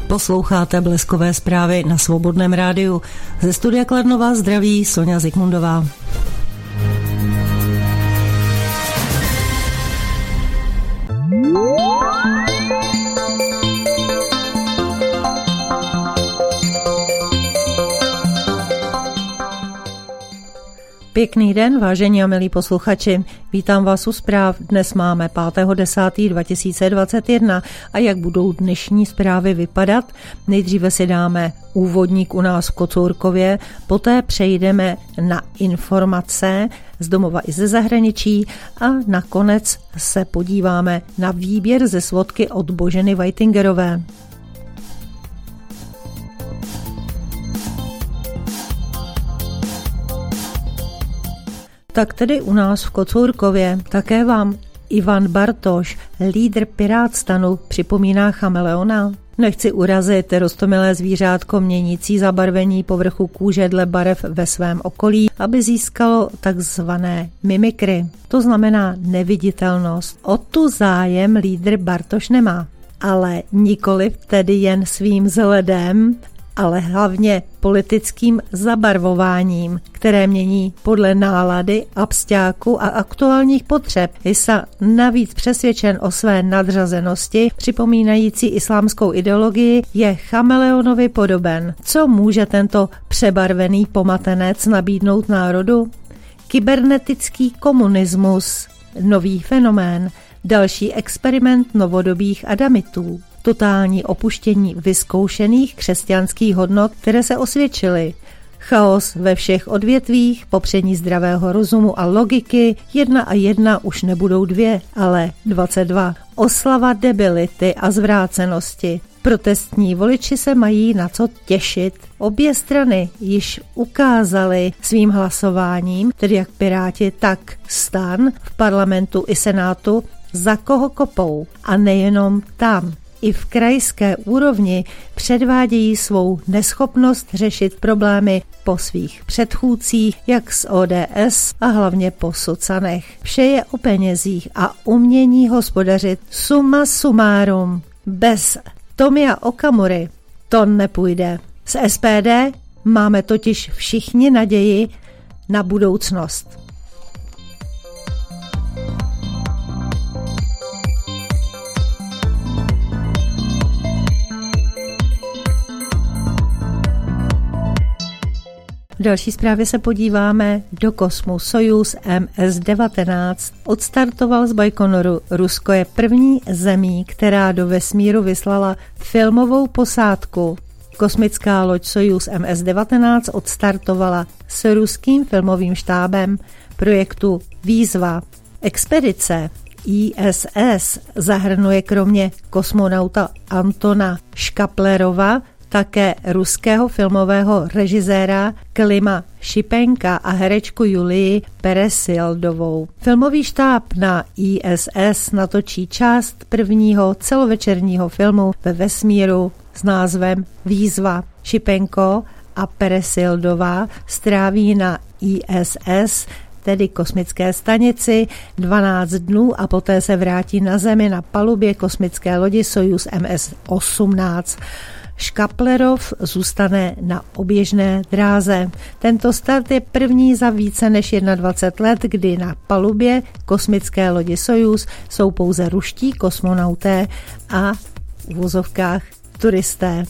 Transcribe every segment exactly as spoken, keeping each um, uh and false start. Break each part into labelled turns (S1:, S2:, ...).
S1: Posloucháte Bleskové zprávy na Svobodném rádiu. Ze studia Kladno vás zdraví Sonja Zikmundová. Pěkný den, vážení a milí posluchači. Vítám vás u zpráv. Dnes máme pátého desátého dva tisíce dvacet jedna a jak budou dnešní zprávy vypadat? Nejdříve si dáme úvodník u nás v Kocourkově, poté přejdeme na informace z domova i ze zahraničí a nakonec se podíváme na výběr ze svodky od Boženy Weitingerové. Tak tedy u nás v Kocourkově také vám Ivan Bartoš, lídr Pirátstanu, připomíná chameleona. Nechci urazit roztomilé zvířátko měnící zabarvení povrchu kůže dle barev ve svém okolí, aby získalo takzvané mimikry. To znamená neviditelnost. O tu zájem lídr Bartoš nemá. Ale nikoliv tedy jen svým vzhledem, ale hlavně politickým zabarvováním, které mění podle nálady, absťáku a aktuálních potřeb. Jsa navíc přesvědčen o své nadřazenosti, připomínající islámskou ideologii, je chameleonovi podoben. Co může tento přebarvený pomatenec nabídnout národu? Kybernetický komunismus, nový fenomén, další experiment novodobých adamitů. Totální opuštění vyzkoušených křesťanských hodnot, které se osvědčily. Chaos ve všech odvětvích, popření zdravého rozumu a logiky, jedna a jedna už nebudou dvě, ale dvacet dva. Oslava debility a zvrácenosti. Protestní voliči se mají na co těšit. Obě strany již ukázaly svým hlasováním, tedy jak Piráti, tak STAN v parlamentu i senátu, za koho kopou. A nejenom tam. I v krajské úrovni předvádějí svou neschopnost řešit problémy po svých předchůdcích, jak z O D S a hlavně po socanech. Vše je o penězích a umění hospodařit summa summarum. Bez Tomia Okamury to nepůjde. Z S P D máme totiž všichni naději na budoucnost. V další zprávě se podíváme do kosmu. Sojuz M S devatenáct odstartoval z Bajkonoru. Rusko je první zemí, která do vesmíru vyslala filmovou posádku. Kosmická loď Sojuz M S devatenáct odstartovala s ruským filmovým štábem projektu Výzva. Expedice I S S zahrnuje kromě kosmonauta Antona Škaplerova také ruského filmového režiséra Klima Šipenka a herečku Julii Peresildovou. Filmový štáb na I S S natočí část prvního celovečerního filmu ve vesmíru s názvem Výzva. Šipenko a Peresildová stráví na I S S, tedy kosmické stanici, dvanáct dnů a poté se vrátí na Zemi na palubě kosmické lodi Sojuz M S osmnáct. Škaplerov zůstane na oběžné dráze. Tento start je první za více než dvacet jedna let, kdy na palubě kosmické lodi Sojuz jsou pouze ruští kosmonauté a v uvozovkách turisté.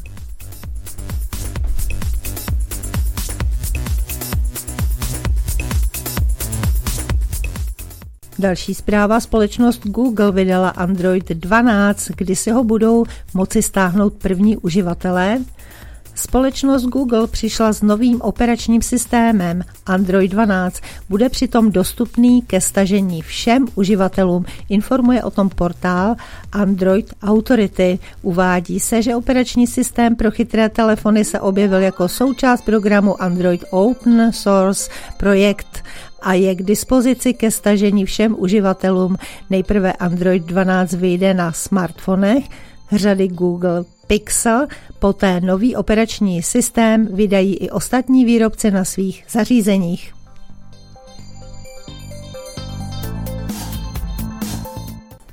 S1: Další zpráva, společnost Google vydala Android dvanáct, kdy si ho budou moci stáhnout první uživatelé. Společnost Google přišla s novým operačním systémem Android dvanáct, bude přitom dostupný ke stažení všem uživatelům, informuje o tom portál Android Authority. Uvádí se, že operační systém pro chytré telefony se objevil jako součást programu Android Open Source projekt a je k dispozici ke stažení všem uživatelům. Nejprve Android dvanáct vyjde na smartfonech řady Google Pixel, poté nový operační systém vydají i ostatní výrobci na svých zařízeních.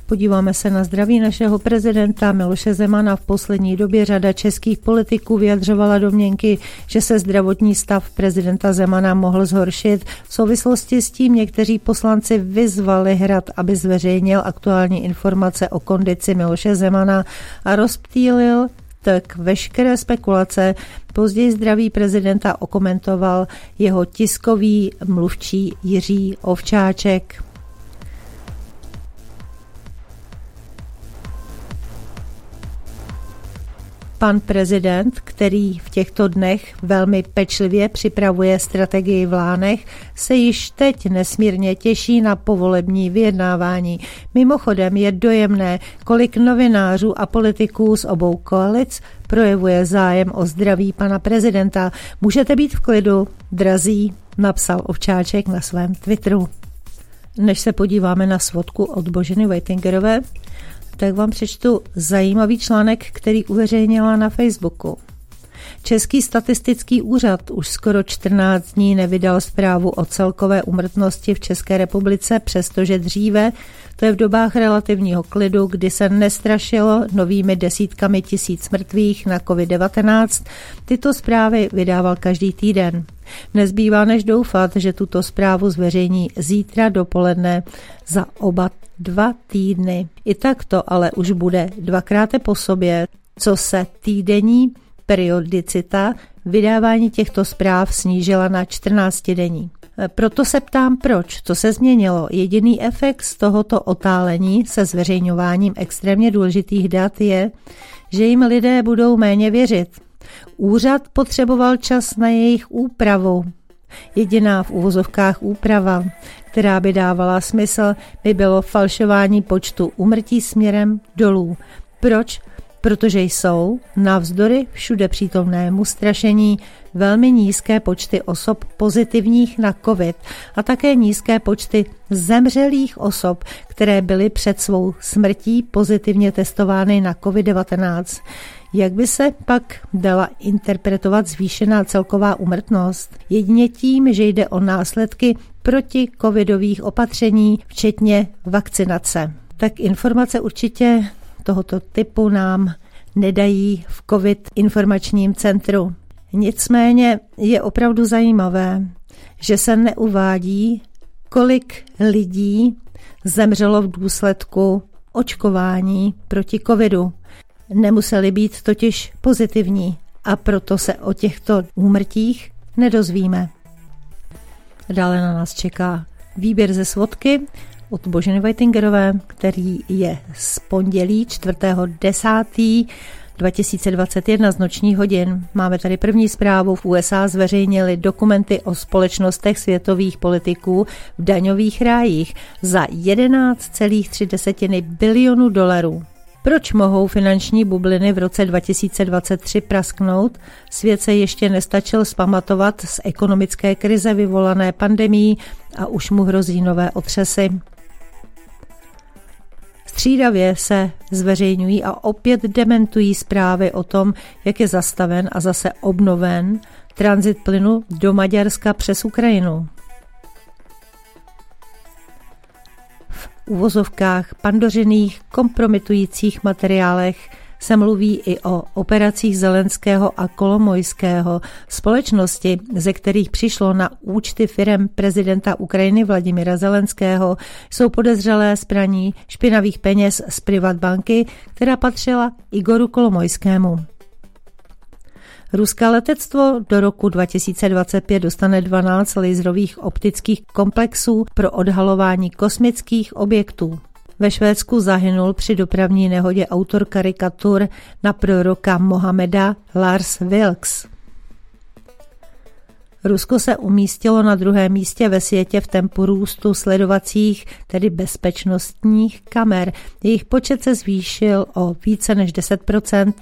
S1: Podíváme se na zdraví našeho prezidenta Miloše Zemana. V poslední době řada českých politiků vyjadřovala domněnky, že se zdravotní stav prezidenta Zemana mohl zhoršit. V souvislosti s tím někteří poslanci vyzvali Hrad, aby zveřejnil aktuální informace o kondici Miloše Zemana a rozptýlil tak veškeré spekulace. Později zdraví prezidenta okomentoval jeho tiskový mluvčí Jiří Ovčáček. Pan prezident, který v těchto dnech velmi pečlivě připravuje strategii v Lánech, se již teď nesmírně těší na povolební vyjednávání. Mimochodem je dojemné, kolik novinářů a politiků z obou koalic projevuje zájem o zdraví pana prezidenta. Můžete být v klidu, drazí, napsal Ovčáček na svém Twitteru. Než se podíváme na svodku od Boženy Whitingerové, tak vám přečtu zajímavý článek, který uveřejnila na Facebooku. Český statistický úřad už skoro čtrnáct dní nevydal zprávu o celkové úmrtnosti v České republice, přestože dříve, to je v dobách relativního klidu, kdy se nestrašilo novými desítkami tisíc mrtvých na covid devatenáct, tyto zprávy vydával každý týden. Nezbývá než doufat, že tuto zprávu zveřejní zítra dopoledne za oba dva týdny. I tak to ale už bude dvakrát po sobě, co se týdenní periodicita vydávání těchto zpráv snížila na čtrnáctidenní. Proto se ptám, proč, co se změnilo. Jediný efekt z tohoto otálení se zveřejňováním extrémně důležitých dat je, že jim lidé budou méně věřit. Úřad potřeboval čas na jejich úpravu. Jediná v uvozovkách úprava, která by dávala smysl, by bylo falšování počtu úmrtí směrem dolů. Proč? Protože jsou, navzdory všude přítomnému strašení, velmi nízké počty osob pozitivních na covid a také nízké počty zemřelých osob, které byly před svou smrtí pozitivně testovány na covid devatenáct. Jak by se pak dala interpretovat zvýšená celková úmrtnost? Jedině tím, že jde o následky protikovidových opatření, včetně vakcinace. Tak informace určitě tohoto typu nám nedají v COVID informačním centru. Nicméně je opravdu zajímavé, že se neuvádí, kolik lidí zemřelo v důsledku očkování proti covidu. Nemuseli být totiž pozitivní a proto se o těchto úmrtích nedozvíme. Dále na nás čeká výběr ze svodky od Boženy Whitingerové, který je z pondělí čtvrtého desátého dva tisíce dvacet jedna z nočních hodin. Máme tady první zprávu. V U S A zveřejnili dokumenty o společnostech světových politiků v daňových rájích za jedenáct celá tři bilionu dolarů. Proč mohou finanční bubliny v roce dva tisíce dvacet tři prasknout? Svět se ještě nestačil zpamatovat z ekonomické krize vyvolané pandemií a už mu hrozí nové otřesy. Střídavě se zveřejňují a opět dementují zprávy o tom, jak je zastaven a zase obnoven tranzit plynu do Maďarska přes Ukrajinu. V uvozovkách pandořiných kompromitujících materiálech se mluví i o operacích Zelenského a Kolomojského, společnosti, ze kterých přišlo na účty firem prezidenta Ukrajiny Vladimira Zelenského, jsou podezřelé z praní špinavých peněz z Privatbanky, která patřila Igoru Kolomojskému. Ruské letectvo do roku dva tisíce dvacet pět dostane dvanáct laserových optických komplexů pro odhalování kosmických objektů. Ve Švédsku zahynul při dopravní nehodě autor karikatur na proroka Mohameda Lars Vilks. Rusko se umístilo na druhém místě ve světě v tempu růstu sledovacích, tedy bezpečnostních kamer. Jejich počet se zvýšil o více než deset procent.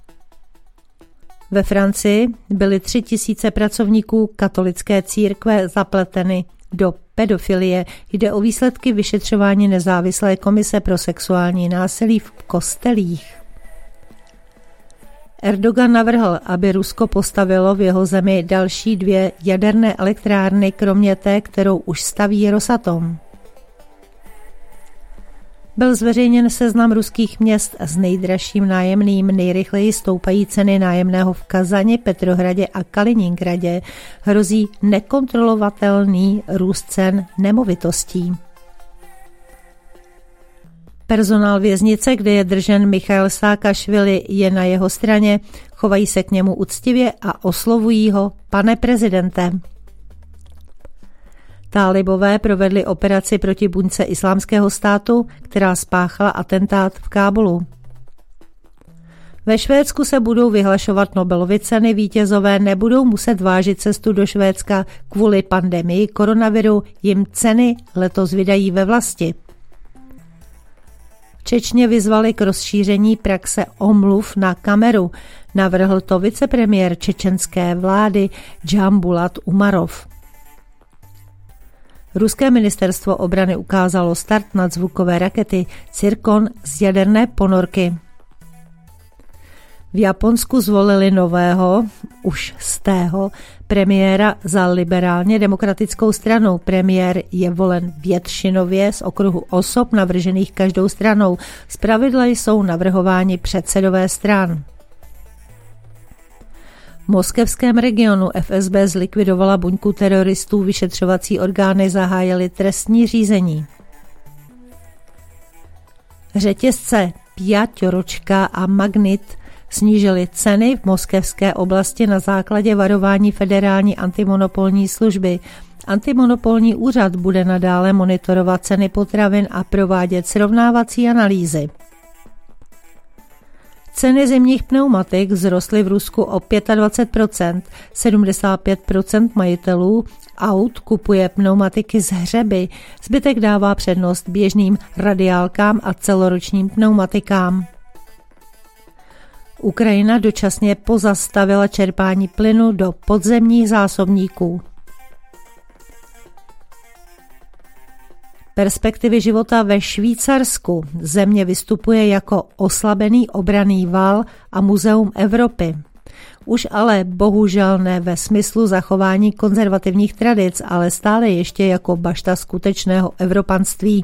S1: Ve Francii byly tři tisíce pracovníků katolické církve zapleteny do pedofilie. Jde o výsledky vyšetřování nezávislé komise pro sexuální násilí v kostelích. Erdogan navrhl, aby Rusko postavilo v jeho zemi další dvě jaderné elektrárny, kromě té, kterou už staví Rosatom. byl zveřejněn seznam ruských měst s nejdražším nájemným. Nejrychleji stoupají ceny nájemného v Kazani, Petrohradě a Kaliningradě. Hrozí nekontrolovatelný růst cen nemovitostí. Personál věznice, kde je držen Michail Saakašvili, je na jeho straně, chovají se k němu úctivě a oslovují ho pane prezidente. Tálibové provedli operaci proti buňce Islámského státu, která spáchala atentát v Kábulu. Ve Švédsku se budou vyhlašovat Nobelovy ceny, vítězové nebudou muset vážit cestu do Švédska kvůli pandemii koronaviru, jim ceny letos vydají ve vlasti. Čečně vyzvali k rozšíření praxe omluv na kameru. Navrhl to vicepremiér čečenské vlády Džambulat Umarov. Ruské ministerstvo obrany ukázalo start nadzvukové rakety Cirkon z jaderné ponorky. V Japonsku zvolili nového, už stého, premiéra za liberálně demokratickou stranu. Premiér je volen většinově z okruhu osob navržených každou stranou. Zpravidla jsou navrhováni předsedové stran. V moskevském regionu F S B zlikvidovala buňku teroristů, vyšetřovací orgány zahájily trestní řízení. Řetězce Pěťoročka a Magnit snížily ceny v moskevské oblasti na základě varování Federální antimonopolní služby. Antimonopolní úřad bude nadále monitorovat ceny potravin a provádět srovnávací analýzy. Ceny zimních pneumatik vzrostly v Rusku o dvacet pět procent. sedmdesát pět procent majitelů aut kupuje pneumatiky z hřeby. Zbytek dává přednost běžným radiálkám a celoročním pneumatikám. Ukrajina dočasně pozastavila čerpání plynu do podzemních zásobníků. Perspektivy života ve Švýcarsku. Země vystupuje jako oslabený obranný val a muzeum Evropy. Už ale bohužel ne ve smyslu zachování konzervativních tradic, ale stále ještě jako bašta skutečného evropanství.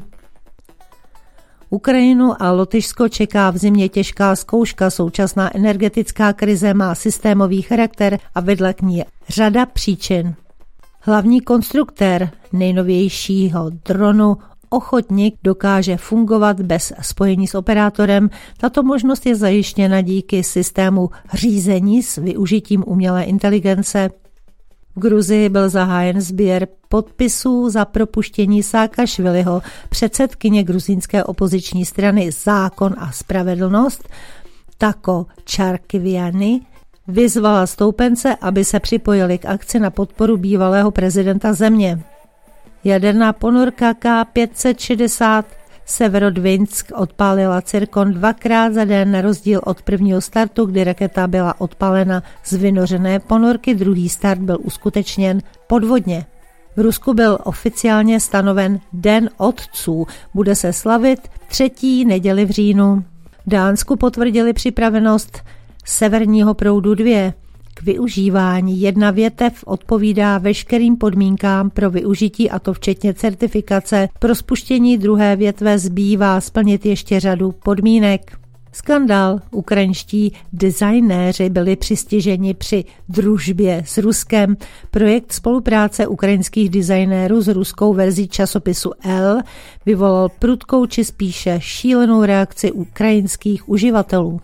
S1: Ukrajinu a Lotyšsko čeká v zimě těžká zkouška, současná energetická krize má systémový charakter a vedle k ní je řada příčin. Hlavní konstruktér nejnovějšího dronu Ochotník dokáže fungovat bez spojení s operátorem. Tato možnost je zajištěna díky systému řízení s využitím umělé inteligence. V Gruzii byl zahájen sběr podpisů za propuštění Saakašviliho, předsedkyně gruzínské opoziční strany Zákon a spravedlnost, Tako Čarkviany, vyzvala stoupence, aby se připojili k akci na podporu bývalého prezidenta země. Jaderná ponorka K pět set šedesát Severodvinsk odpálila Cirkon dvakrát za den na rozdíl od prvního startu, kdy raketa byla odpálena z vynořené ponorky, druhý start byl uskutečněn podvodně. V Rusku byl oficiálně stanoven Den otců, bude se slavit třetí neděli v říjnu. V Dánsku potvrdili připravenost Severního proudu dva. K využívání jedna větev odpovídá veškerým podmínkám pro využití, a to včetně certifikace. Pro spuštění druhé větve zbývá splnit ještě řadu podmínek. Skandál. Ukrajinští designéři byli přistiženi při družbě s Ruskem. Projekt spolupráce ukrajinských designérů s ruskou verzí časopisu L vyvolal prudkou či spíše šílenou reakci ukrajinských uživatelů.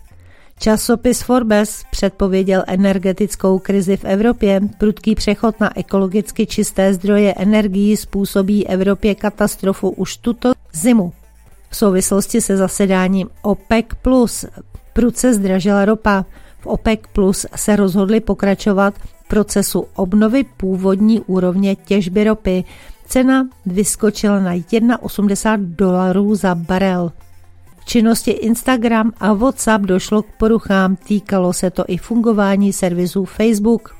S1: Časopis Forbes předpověděl energetickou krizi v Evropě. Prudký přechod na ekologicky čisté zdroje energií způsobí Evropě katastrofu už tuto zimu. V souvislosti se zasedáním OPEC plus prudce zdražila ropa. V OPEC plus se rozhodli pokračovat v procesu obnovy původní úrovně těžby ropy. Cena vyskočila na osmdesát jedna dolarů za barel. V činnosti Instagram a WhatsApp došlo k poruchám, týkalo se to i fungování servisů Facebook.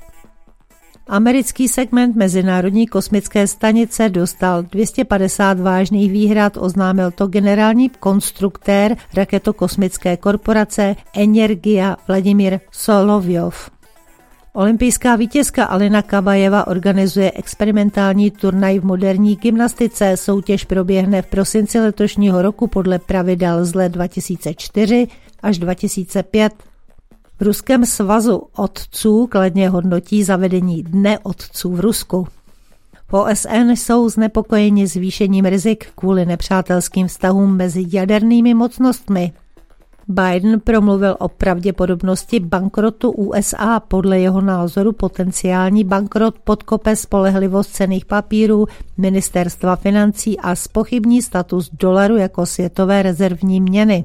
S1: Americký segment Mezinárodní kosmické stanice dostal dvě stě padesát vážných výhrad, oznámil to generální konstruktér raketokosmické korporace Energia Vladimír Solovjov. Olympijská vítězka Alina Kabajeva organizuje experimentální turnaj v moderní gymnastice. Soutěž proběhne v prosinci letošního roku podle pravidel z let dva tisíce čtyři až dva tisíce pět. V Ruském svazu otců kladně hodnotí zavedení Dne otců v Rusku. V O S N jsou znepokojeni zvýšením rizik kvůli nepřátelským vztahům mezi jadernými mocnostmi. Biden promluvil o pravděpodobnosti bankrotu U S A. Podle jeho názoru potenciální bankrot podkope spolehlivost cenných papírů, ministerstva financí a zpochybní status dolaru jako světové rezervní měny.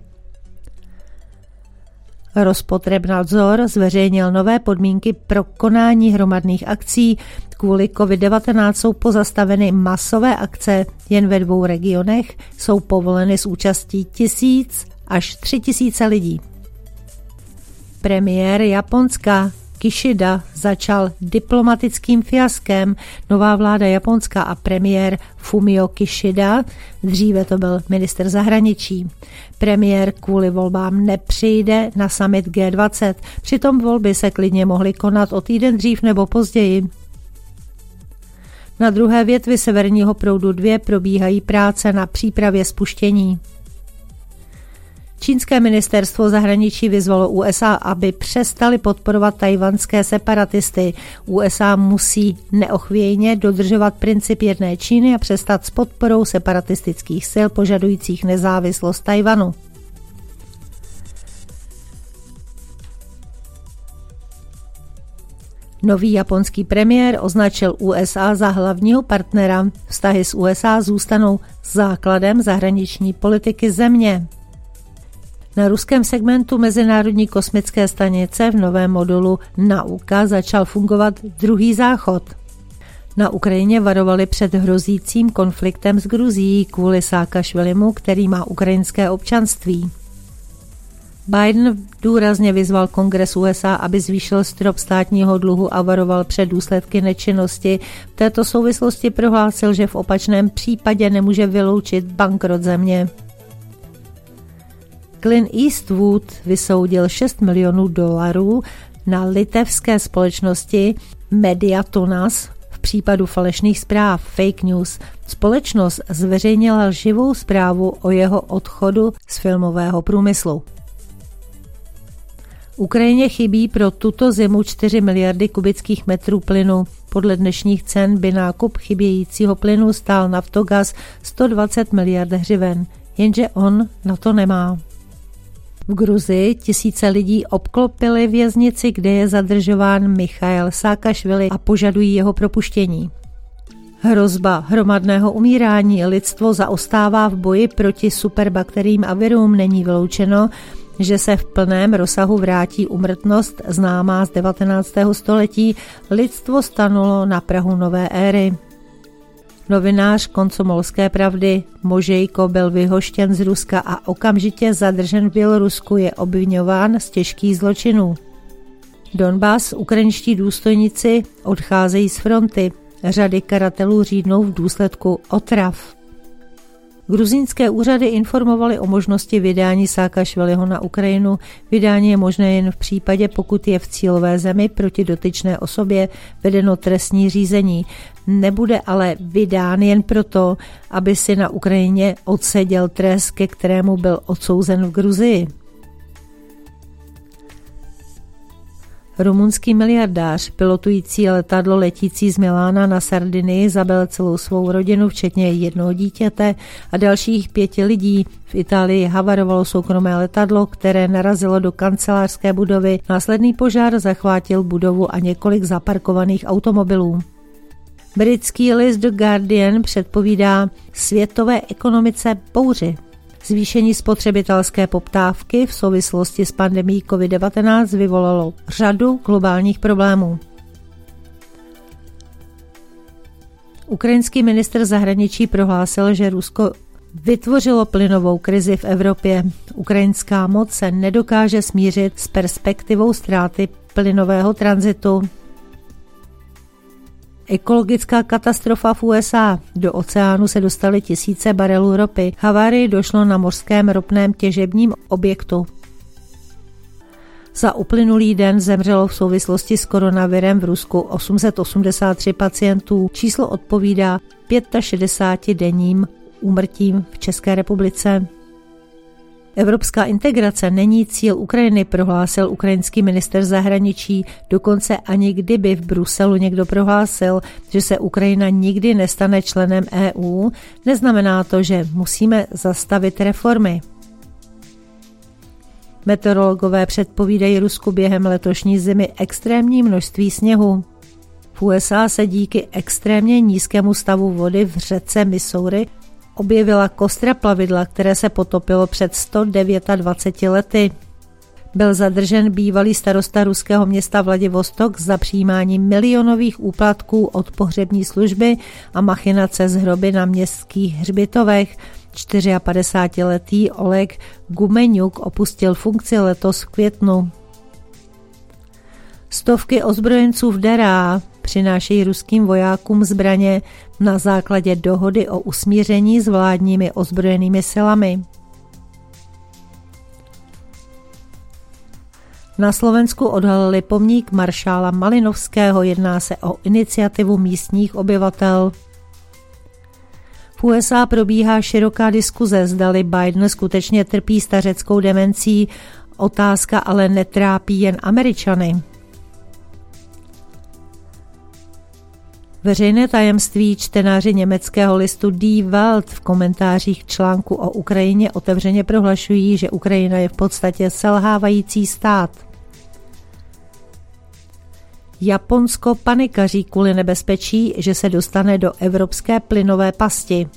S1: Rospotrebnadzor zveřejnil nové podmínky pro konání hromadných akcí. Kvůli covid devatenáct jsou pozastaveny masové akce. Jen ve dvou regionech jsou povoleny s účastí tisíc až tři tisíce lidí. Premiér Japonska Kishida začal diplomatickým fiaskem. Nová vláda Japonska a premiér Fumio Kishida, dříve to byl ministr zahraničí. Premiér kvůli volbám nepřijde na summit G dvacet, přitom volby se klidně mohly konat o týden dřív nebo později. Na druhé větvi Severního proudu dva probíhají práce na přípravě spuštění. Čínské ministerstvo zahraničí vyzvalo U S A, aby přestali podporovat tajvanské separatisty. U S A musí neochvějně dodržovat princip jedné Číny a přestat s podporou separatistických sil požadujících nezávislost Tajvanu. Nový japonský premiér označil U S A za hlavního partnera. Vztahy s U S A zůstanou základem zahraniční politiky země. Na ruském segmentu Mezinárodní kosmické stanice v novém modulu Nauka začal fungovat druhý záchod. Na Ukrajině varovali před hrozícím konfliktem s Gruzií kvůli Sákašvilimu, který má ukrajinské občanství. Biden důrazně vyzval Kongres U S A, aby zvýšil strop státního dluhu a varoval před důsledky nečinnosti. V této souvislosti prohlásil, že v opačném případě nemůže vyloučit bankrot země. Clint Eastwood vysoudil šest milionů dolarů na litevské společnosti Mediatonas v případu falešných zpráv fake news. Společnost zveřejnila lživou zprávu o jeho odchodu z filmového průmyslu. Ukrajině chybí pro tuto zimu čtyři miliardy kubických metrů plynu. Podle dnešních cen by nákup chybějícího plynu stál Naftogaz sto dvacet miliard hřiven, jenže on na to nemá. V Gruzii tisíce lidí obklopili věznici, kde je zadržován Michail Sákašvili a požadují jeho propuštění. Hrozba hromadného umírání, lidstvo zaostává v boji proti superbakteriím a virům, není vyloučeno, že se v plném rozsahu vrátí úmrtnost známá z devatenáctého století, lidstvo stanulo na prahu nové éry. Novinář Komsomolské pravdy Možejko byl vyhoštěn z Ruska a okamžitě zadržen v Bělorusku, je obviňován z těžkých zločinů. Donbas, ukrajinští důstojníci odcházejí z fronty, řady karatelů řídnou v důsledku otrav. Gruzínské úřady informovaly o možnosti vydání Sákašviliho na Ukrajinu. Vydání je možné jen v případě, pokud je v cílové zemi proti dotyčné osobě vedeno trestní řízení. Nebude ale vydán jen proto, aby si na Ukrajině odseděl trest, ke kterému byl odsouzen v Gruzii. Rumunský miliardář, pilotující letadlo letící z Milána na Sardinii, zabil celou svou rodinu, včetně jednoho dítěte a dalších pěti lidí. V Itálii havarovalo soukromé letadlo, které narazilo do kancelářské budovy. Následný požár zachvátil budovu a několik zaparkovaných automobilů. Britský list The Guardian předpovídá světové ekonomice bouři. Zvýšení spotřebitelské poptávky v souvislosti s pandemií covid devatenáct vyvolalo řadu globálních problémů. Ukrajinský ministr zahraničí prohlásil, že Rusko vytvořilo plynovou krizi v Evropě. Ukrajinská moc se nedokáže smířit s perspektivou ztráty plynového tranzitu. Ekologická katastrofa v U S A. Do oceánu se dostaly tisíce barelů ropy. Havárii došlo na mořském ropném těžebním objektu. Za uplynulý den zemřelo v souvislosti s koronavirem v Rusku osm set osmdesát tři pacientů. Číslo odpovídá šedesáti pěti denním úmrtím v České republice. Evropská integrace není cíl Ukrajiny, prohlásil ukrajinský ministr zahraničí. Dokonce ani kdyby v Bruselu někdo prohlásil, že se Ukrajina nikdy nestane členem E U, neznamená to, že musíme zastavit reformy. Meteorologové předpovídají Rusku během letošní zimy extrémní množství sněhu. V U S A se díky extrémně nízkému stavu vody v řece Missouri objevila kostra plavidla, které se potopilo před sto dvaceti devíti lety. Byl zadržen bývalý starosta ruského města Vladivostok za přijímání milionových úplatků od pohřební služby a machinace s hroby na městských hřbitovech. padesátčtyřletý Oleg Gumeňuk opustil funkci letos v květnu. Stovky ozbrojenců v Derá přinášejí ruským vojákům zbraně na základě dohody o usmíření s vládními ozbrojenými silami. Na Slovensku odhalili pomník maršála Malinovského, jedná se o iniciativu místních obyvatel. V U S A probíhá široká diskuze, zdali Biden skutečně trpí stařeckou demencí, otázka ale netrápí jen Američany. Veřejné tajemství čtenáři německého listu Die Welt v komentářích k článku o Ukrajině otevřeně prohlašují, že Ukrajina je v podstatě selhávající stát. Japonsko panikaří kvůli nebezpečí, že se dostane do evropské plynové pasti.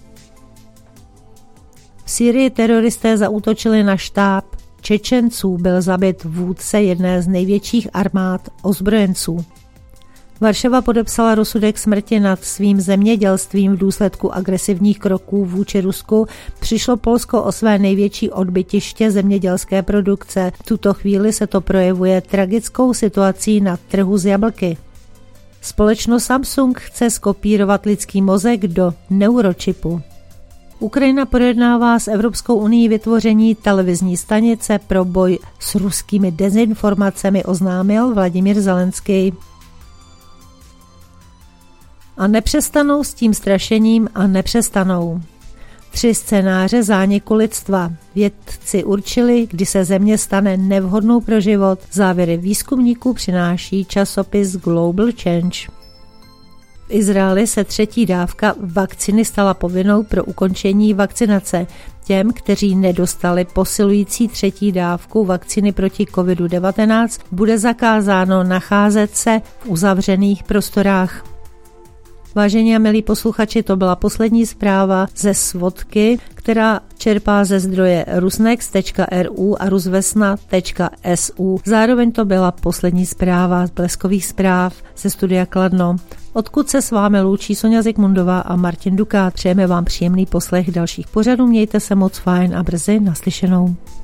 S1: V Sýrii teroristé zaútočili na štáb Čečenců, byl zabit vůdce jedné z největších armád ozbrojenců. Varšava podepsala rozsudek smrti nad svým zemědělstvím v důsledku agresivních kroků vůči Rusku. Přišlo Polsko o své největší odbytiště zemědělské produkce. V tuto chvíli se to projevuje tragickou situací na trhu s jablky. Společnost Samsung chce skopírovat lidský mozek do neuročipu. Ukrajina projednává s Evropskou unií vytvoření televizní stanice pro boj s ruskými dezinformacemi, oznámil Vladimír Zelenský. A nepřestanou s tím strašením a nepřestanou. Tři scénáře zániku lidstva. Vědci určili, kdy se země stane nevhodnou pro život. Závěry výzkumníků přináší časopis Global Change. V Izraeli se třetí dávka vakcíny stala povinnou pro ukončení vakcinace. Těm, kteří nedostali posilující třetí dávku vakcíny proti kovidu devatenáct, bude zakázáno nacházet se v uzavřených prostorách. Vážení a milí posluchači, to byla poslední zpráva ze svodky, která čerpá ze zdroje rusnex tečka r u a rusvesna tečka s u. Zároveň to byla poslední zpráva z Bleskových zpráv ze studia Kladno. Odkud se s vámi loučí Sonja Zikmundová a Martin Dukát. Přejeme vám příjemný poslech dalších pořadů, mějte se moc fajn a brzy naslyšenou.